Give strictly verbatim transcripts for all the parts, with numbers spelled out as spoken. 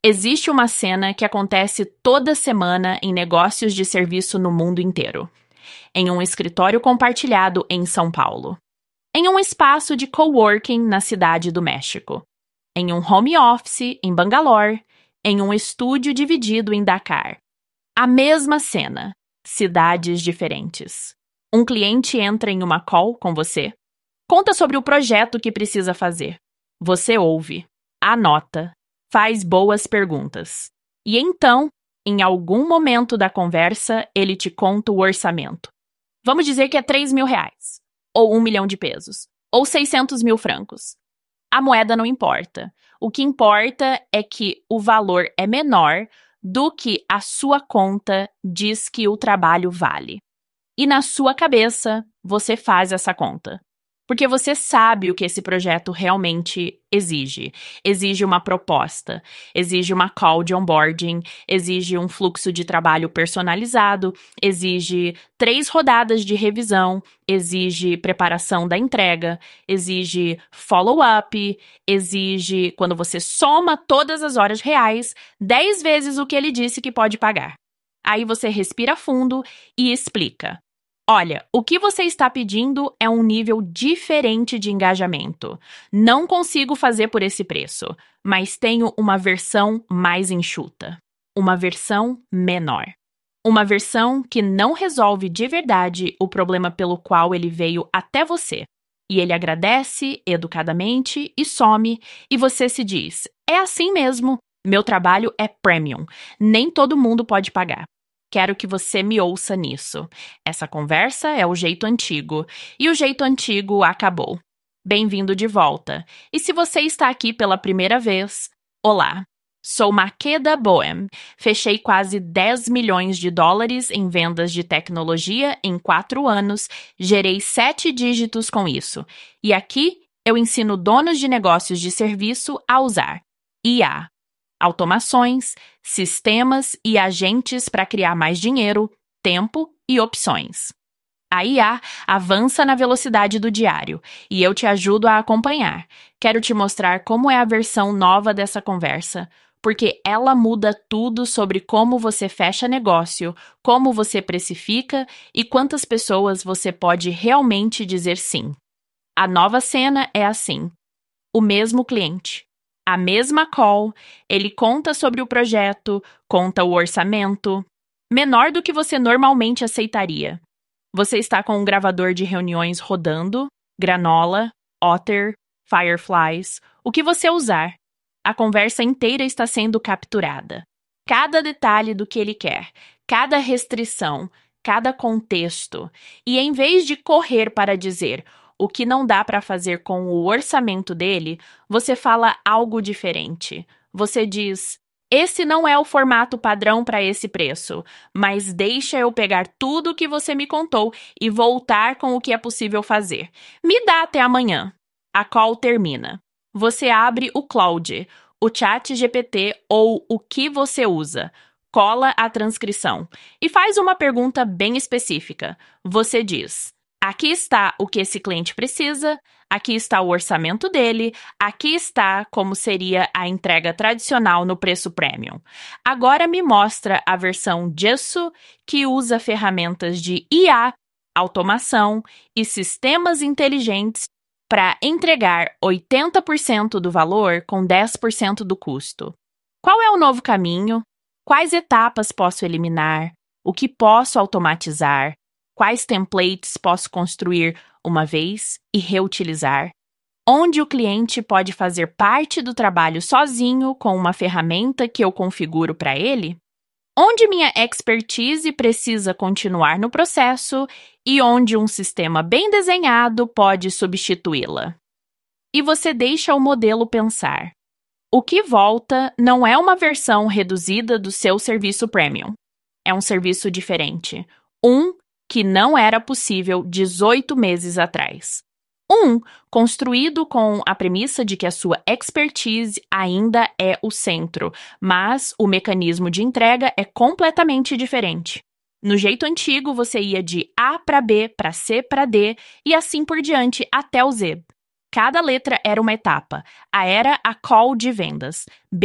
Existe uma cena que acontece toda semana em negócios de serviço no mundo inteiro. Em um escritório compartilhado em São Paulo. Em um espaço de coworking na cidade do México. Em um home office em Bangalore. Em um estúdio dividido em Dakar. A mesma cena, cidades diferentes. Um cliente entra em uma call com você. Conta sobre o projeto que precisa fazer. Você ouve, anota, faz boas perguntas. E então, em algum momento da conversa, ele te conta o orçamento. Vamos dizer que é três mil reais, ou um milhão de pesos, ou seiscentos mil francos. A moeda não importa. O que importa é que o valor é menor do que a sua conta diz que o trabalho vale. E na sua cabeça, você faz essa conta. Porque você sabe o que esse projeto realmente exige. Exige uma proposta, exige uma call de onboarding, exige um fluxo de trabalho personalizado, exige três rodadas de revisão, exige preparação da entrega, exige follow-up, exige, quando você soma todas as horas reais, dez vezes o que ele disse que pode pagar. Aí você respira fundo e explica. Olha, o que você está pedindo é um nível diferente de engajamento. Não consigo fazer por esse preço, mas tenho uma versão mais enxuta. Uma versão menor. Uma versão que não resolve de verdade o problema pelo qual ele veio até você. E ele agradece educadamente e some, e você se diz, é assim mesmo, meu trabalho é premium, nem todo mundo pode pagar. Quero que você me ouça nisso. Essa conversa é o jeito antigo, e o jeito antigo acabou. Bem-vindo de volta. E se você está aqui pela primeira vez, olá. Sou Makeda Boehm. Fechei quase dez milhões de dólares em vendas de tecnologia em quatro anos, gerei sete dígitos com isso. E aqui eu ensino donos de negócios de serviço a usar I A. Automações, sistemas e agentes para criar mais dinheiro, tempo e opções. A I A avança na velocidade do diário e eu te ajudo a acompanhar. Quero te mostrar como é a versão nova dessa conversa, porque ela muda tudo sobre como você fecha negócio, como você precifica e quantas pessoas você pode realmente dizer sim. A nova cena é assim. O mesmo cliente. A mesma call, ele conta sobre o projeto, conta o orçamento, menor do que você normalmente aceitaria. Você está com um gravador de reuniões rodando, Granola, Otter, Fireflies, o que você usar. A conversa inteira está sendo capturada. Cada detalhe do que ele quer, cada restrição, cada contexto. E em vez de correr para dizer o que não dá para fazer com o orçamento dele, você fala algo diferente. Você diz, esse não é o formato padrão para esse preço, mas deixa eu pegar tudo o que você me contou e voltar com o que é possível fazer. Me dá até amanhã. A call termina. Você abre o Claude, o Chat G P T ou o que você usa. Cola a transcrição e faz uma pergunta bem específica. Você diz... Aqui está o que esse cliente precisa, aqui está o orçamento dele, aqui está como seria a entrega tradicional no preço premium. Agora me mostra a versão disso que usa ferramentas de I A, automação e sistemas inteligentes para entregar oitenta por cento do valor com dez por cento do custo. Qual é o novo caminho? Quais etapas posso eliminar? O que posso automatizar? Quais templates posso construir uma vez e reutilizar? Onde o cliente pode fazer parte do trabalho sozinho com uma ferramenta que eu configuro para ele? Onde minha expertise precisa continuar no processo e onde um sistema bem desenhado pode substituí-la? E você deixa o modelo pensar. O que volta não é uma versão reduzida do seu serviço premium. É um serviço diferente. Um que não era possível dezoito meses atrás. Um, construído com a premissa de que a sua expertise ainda é o centro, mas o mecanismo de entrega é completamente diferente. No jeito antigo, você ia de A para B, para C para D e assim por diante até o Z. Cada letra era uma etapa. A era a call de vendas. B,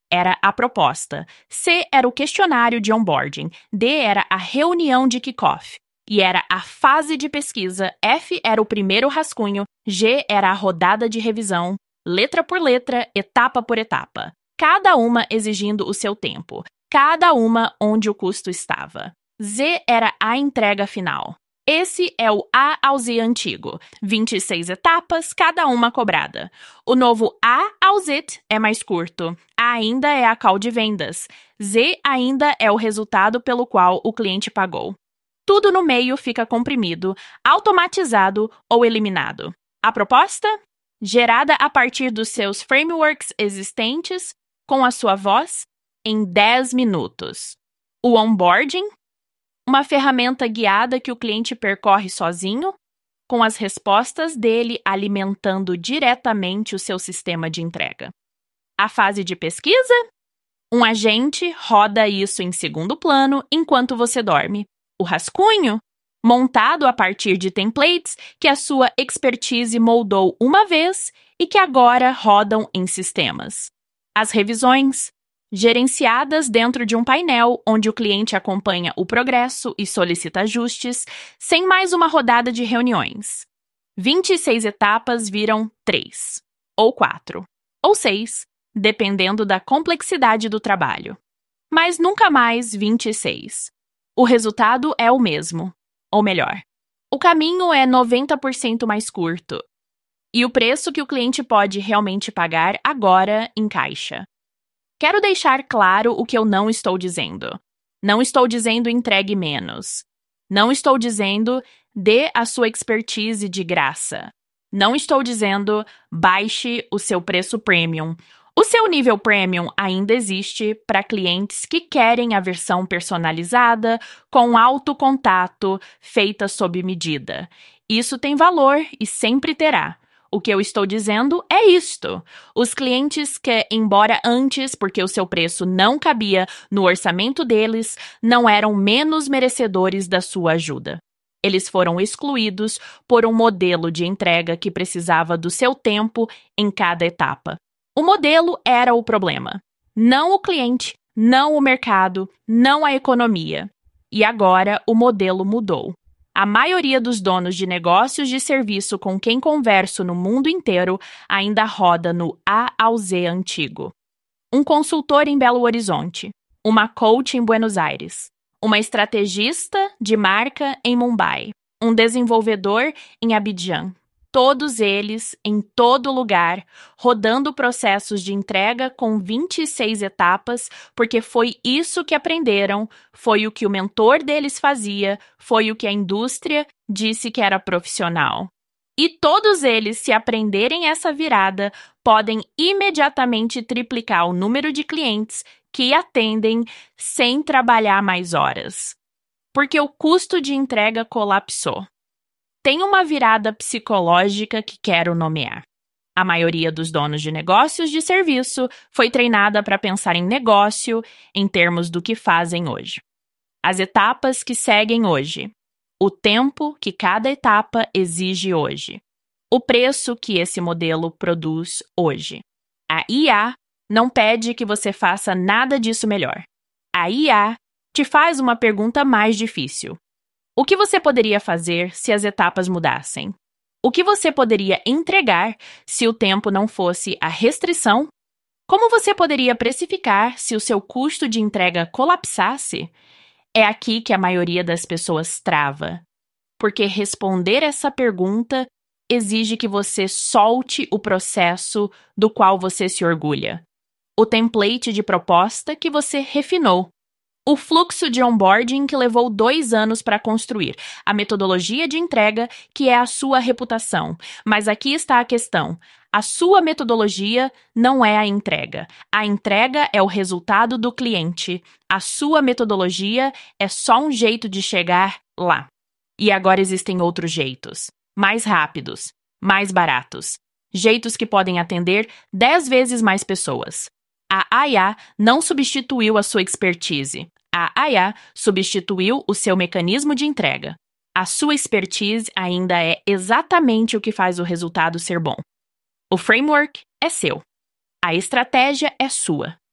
era a proposta. C era o questionário de onboarding. D era a reunião de kickoff. E era a fase de pesquisa. F era o primeiro rascunho. G era a rodada de revisão. Letra por letra, etapa por etapa. Cada uma exigindo o seu tempo. Cada uma onde o custo estava. Z era a entrega final. Esse é o A ao Z antigo. vinte e seis etapas, cada uma cobrada. O novo A ao Z é mais curto. A ainda é a call de vendas. Z ainda é o resultado pelo qual o cliente pagou. Tudo no meio fica comprimido, automatizado ou eliminado. A proposta? Gerada a partir dos seus frameworks existentes, com a sua voz, em dez minutos. O onboarding? Uma ferramenta guiada que o cliente percorre sozinho, com as respostas dele alimentando diretamente o seu sistema de entrega. A fase de pesquisa? Um agente roda isso em segundo plano enquanto você dorme. O rascunho? Montado a partir de templates que a sua expertise moldou uma vez e que agora rodam em sistemas. As revisões? Gerenciadas dentro de um painel onde o cliente acompanha o progresso e solicita ajustes, sem mais uma rodada de reuniões. vinte e seis etapas viram três, ou quatro, ou seis, dependendo da complexidade do trabalho. Mas nunca mais vinte e seis. O resultado é o mesmo, ou melhor, o caminho é noventa por cento mais curto. E o preço que o cliente pode realmente pagar agora encaixa. Quero deixar claro o que eu não estou dizendo. Não estou dizendo entregue menos. Não estou dizendo dê a sua expertise de graça. Não estou dizendo baixe o seu preço premium. O seu nível premium ainda existe para clientes que querem a versão personalizada, com alto contato, feita sob medida. Isso tem valor e sempre terá. O que eu estou dizendo é isto. Os clientes que, embora antes, porque o seu preço não cabia no orçamento deles, não eram menos merecedores da sua ajuda. Eles foram excluídos por um modelo de entrega que precisava do seu tempo em cada etapa. O modelo era o problema. Não o cliente, não o mercado, não a economia. E agora o modelo mudou. A maioria dos donos de negócios de serviço com quem converso no mundo inteiro ainda roda no A ao Z antigo. Um consultor em Belo Horizonte, uma coach em Buenos Aires, uma estrategista de marca em Mumbai, um desenvolvedor em Abidjan. Todos eles, em todo lugar, rodando processos de entrega com vinte e seis etapas, porque foi isso que aprenderam, foi o que o mentor deles fazia, foi o que a indústria disse que era profissional. E todos eles, se aprenderem essa virada, podem imediatamente triplicar o número de clientes que atendem sem trabalhar mais horas. Porque o custo de entrega colapsou. Tem uma virada psicológica que quero nomear. A maioria dos donos de negócios de serviço foi treinada para pensar em negócio em termos do que fazem hoje. As etapas que seguem hoje. O tempo que cada etapa exige hoje. O preço que esse modelo produz hoje. A I A não pede que você faça nada disso melhor. A I A te faz uma pergunta mais difícil. O que você poderia fazer se as etapas mudassem? O que você poderia entregar se o tempo não fosse a restrição? Como você poderia precificar se o seu custo de entrega colapsasse? É aqui que a maioria das pessoas trava. Porque responder essa pergunta exige que você solte o processo do qual você se orgulha. O template de proposta que você refinou. O fluxo de onboarding que levou dois anos para construir, a metodologia de entrega que é a sua reputação. Mas aqui está a questão. A sua metodologia não é a entrega. A entrega é o resultado do cliente. A sua metodologia é só um jeito de chegar lá. E agora existem outros jeitos. Mais rápidos, mais baratos. Jeitos que podem atender dez vezes mais pessoas. A I A não substituiu a sua expertise. A I A substituiu o seu mecanismo de entrega. A sua expertise ainda é exatamente o que faz o resultado ser bom. O framework é seu. A estratégia é sua.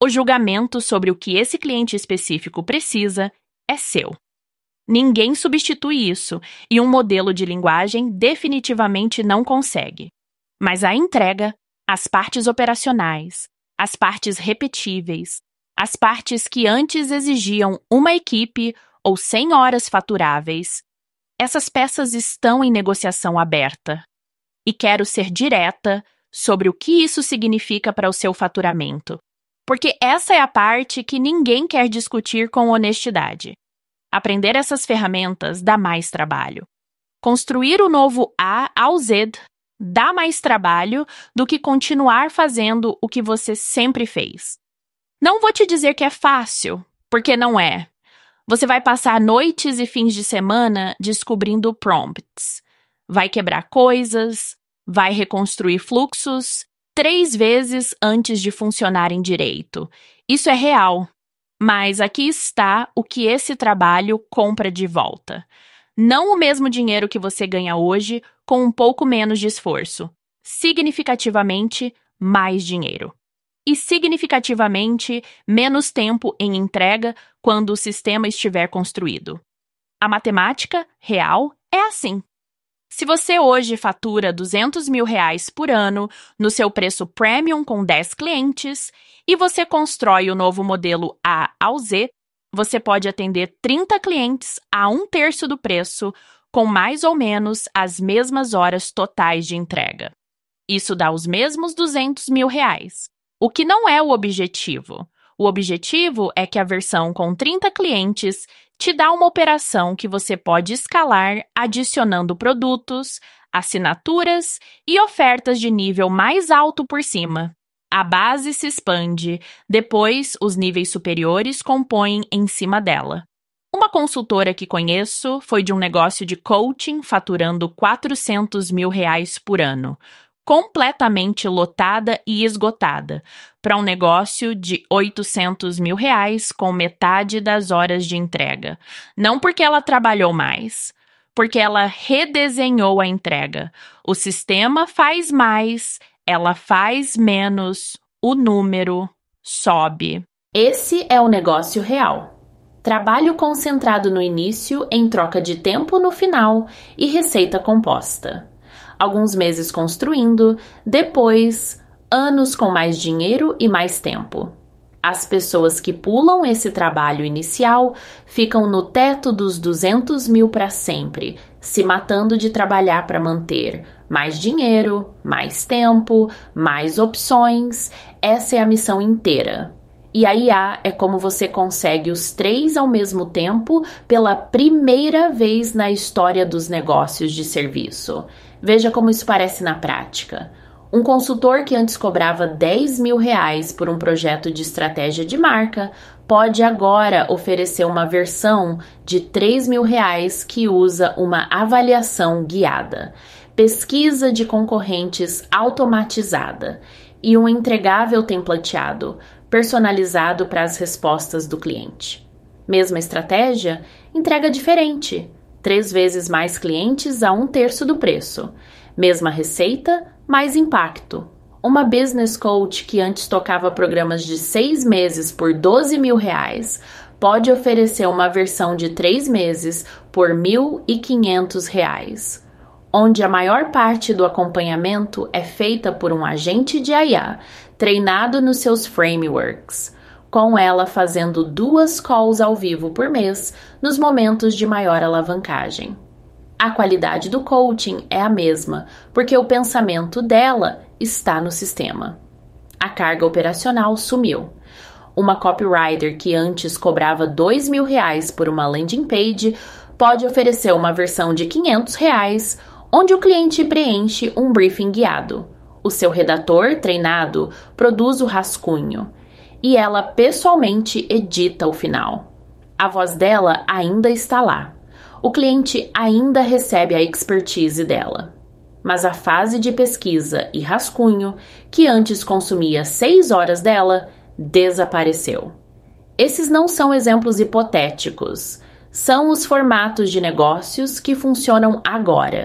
O julgamento sobre o que esse cliente específico precisa é seu. Ninguém substitui isso e um modelo de linguagem definitivamente não consegue. Mas a entrega, as partes operacionais, as partes repetíveis, as partes que antes exigiam uma equipe ou cem horas faturáveis, essas peças estão em negociação aberta. E quero ser direta sobre o que isso significa para o seu faturamento, porque essa é a parte que ninguém quer discutir com honestidade. Aprender essas ferramentas dá mais trabalho. Construir o novo A ao Z dá mais trabalho do que continuar fazendo o que você sempre fez. Não vou te dizer que é fácil, porque não é. Você vai passar noites e fins de semana descobrindo prompts. Vai quebrar coisas, vai reconstruir fluxos três vezes antes de funcionarem direito. Isso é real. Mas aqui está o que esse trabalho compra de volta. Não o mesmo dinheiro que você ganha hoje com um pouco menos de esforço. Significativamente mais dinheiro. E significativamente menos tempo em entrega quando o sistema estiver construído. A matemática real é assim. Se você hoje fatura duzentos mil reais por ano no seu preço premium com dez clientes e você constrói o novo modelo A ao Z, você pode atender trinta clientes a um terço do preço com mais ou menos as mesmas horas totais de entrega. Isso dá os mesmos duzentos mil reais, o que não é o objetivo. O objetivo é que a versão com trinta clientes te dá uma operação que você pode escalar adicionando produtos, assinaturas e ofertas de nível mais alto por cima. A base se expande, depois os níveis superiores compõem em cima dela. Uma consultora que conheço foi de um negócio de coaching faturando quatrocentos mil reais por ano, completamente lotada e esgotada, para um negócio de oitocentos mil reais com metade das horas de entrega. Não porque ela trabalhou mais, porque ela redesenhou a entrega. O sistema faz mais, ela faz menos, o número sobe. Esse é o negócio real. Trabalho concentrado no início em troca de tempo no final e receita composta. Alguns meses construindo, depois, anos com mais dinheiro e mais tempo. As pessoas que pulam esse trabalho inicial ficam no teto dos duzentos mil para sempre, se matando de trabalhar para manter mais dinheiro, mais tempo, mais opções. Essa é a missão inteira. E a I A é como você consegue os três ao mesmo tempo pela primeira vez na história dos negócios de serviço. Veja como isso parece na prática. Um consultor que antes cobrava dez mil reais por um projeto de estratégia de marca pode agora oferecer uma versão de três mil reais que usa uma avaliação guiada, pesquisa de concorrentes automatizada e um entregável templateado, personalizado para as respostas do cliente. Mesma estratégia, entrega diferente. Três vezes mais clientes a um terço do preço. Mesma receita, mais impacto. Uma business coach que antes tocava programas de seis meses por doze mil reais pode oferecer uma versão de três meses por mil e quinhentos reais, onde a maior parte do acompanhamento é feita por um agente de I A treinado nos seus frameworks, com ela fazendo duas calls ao vivo por mês nos momentos de maior alavancagem. A qualidade do coaching é a mesma, porque o pensamento dela está no sistema. A carga operacional sumiu. Uma copywriter que antes cobrava dois mil reais por uma landing page pode oferecer uma versão de quinhentos reais, onde o cliente preenche um briefing guiado. O seu redator treinado produz o rascunho e ela pessoalmente edita o final. A voz dela ainda está lá. O cliente ainda recebe a expertise dela. Mas a fase de pesquisa e rascunho, que antes consumia seis horas dela, desapareceu. Esses não são exemplos hipotéticos. São os formatos de negócios que funcionam agora,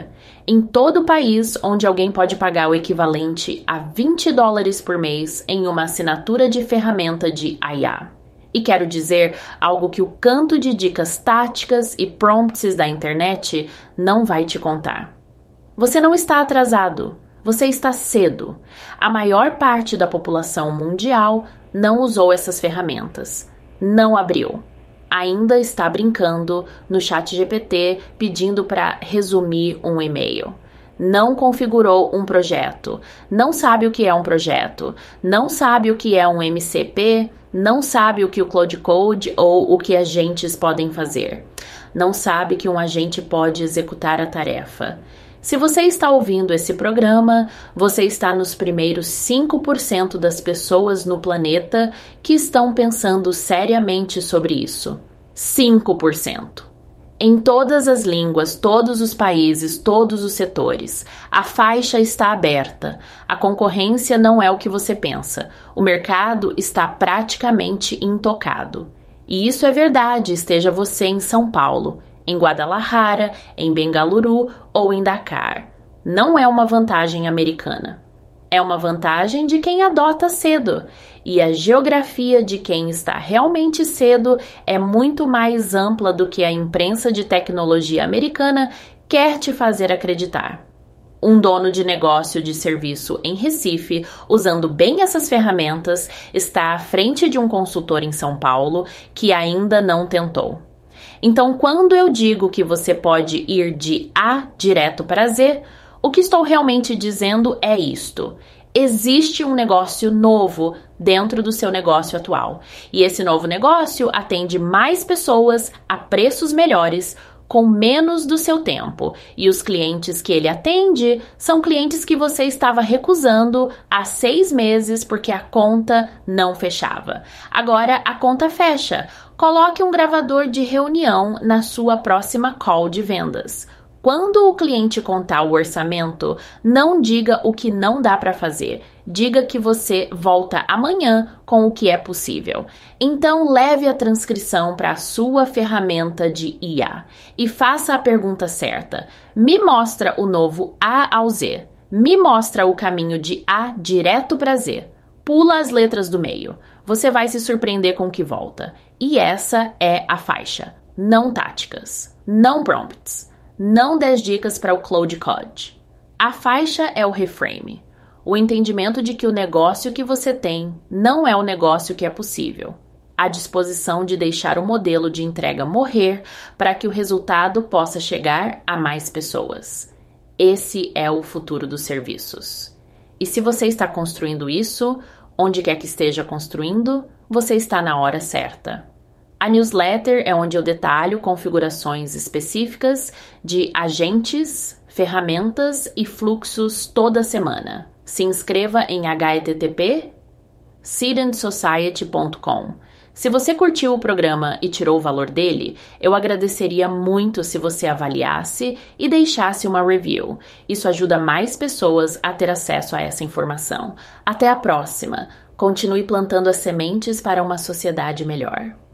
em todo o país onde alguém pode pagar o equivalente a vinte dólares por mês em uma assinatura de ferramenta de I A. E quero dizer algo que o canto de dicas táticas e prompts da internet não vai te contar. Você não está atrasado, você está cedo. A maior parte da população mundial não usou essas ferramentas, não abriu. Ainda está brincando no chat G P T pedindo para resumir um e-mail. Não configurou um projeto, não sabe o que é um projeto, não sabe o que é um M C P, não sabe o que o Cloud Code ou o que agentes podem fazer. Não sabe que um agente pode executar a tarefa. Se você está ouvindo esse programa, você está nos primeiros cinco por cento das pessoas no planeta que estão pensando seriamente sobre isso. cinco por cento. Em todas as línguas, todos os países, todos os setores, a faixa está aberta. A concorrência não é o que você pensa. O mercado está praticamente intocado. E isso é verdade, esteja você em São Paulo, em Guadalajara, em Bengaluru ou em Dakar. Não é uma vantagem americana. É uma vantagem de quem adota cedo. E a geografia de quem está realmente cedo é muito mais ampla do que a imprensa de tecnologia americana quer te fazer acreditar. Um dono de negócio de serviço em Recife, usando bem essas ferramentas, está à frente de um consultor em São Paulo que ainda não tentou. Então, quando eu digo que você pode ir de A direto para Z, o que estou realmente dizendo é isto. Existe um negócio novo dentro do seu negócio atual. E esse novo negócio atende mais pessoas a preços melhores, com menos do seu tempo. E os clientes que ele atende são clientes que você estava recusando há seis meses porque a conta não fechava. Agora a conta fecha. Coloque um gravador de reunião na sua próxima call de vendas. Quando o cliente contar o orçamento, não diga o que não dá para fazer. Diga que você volta amanhã com o que é possível. Então, leve a transcrição para a sua ferramenta de I A e faça a pergunta certa. Me mostra o novo A ao Z. Me mostra o caminho de A direto para Z. Pula as letras do meio. Você vai se surpreender com o que volta. E essa é a faixa. Não táticas. Não prompts. Não dez dicas para o Cloud Code. A faixa é o reframe. O entendimento de que o negócio que você tem não é o negócio que é possível. A disposição de deixar o modelo de entrega morrer para que o resultado possa chegar a mais pessoas. Esse é o futuro dos serviços. E se você está construindo isso, onde quer que esteja construindo, você está na hora certa. A newsletter é onde eu detalho configurações específicas de agentes, ferramentas e fluxos toda semana. Se inscreva em h t t p ponto seedand society ponto com. Se você curtiu o programa e tirou o valor dele, eu agradeceria muito se você avaliasse e deixasse uma review. Isso ajuda mais pessoas a ter acesso a essa informação. Até a próxima! Continue plantando as sementes para uma sociedade melhor.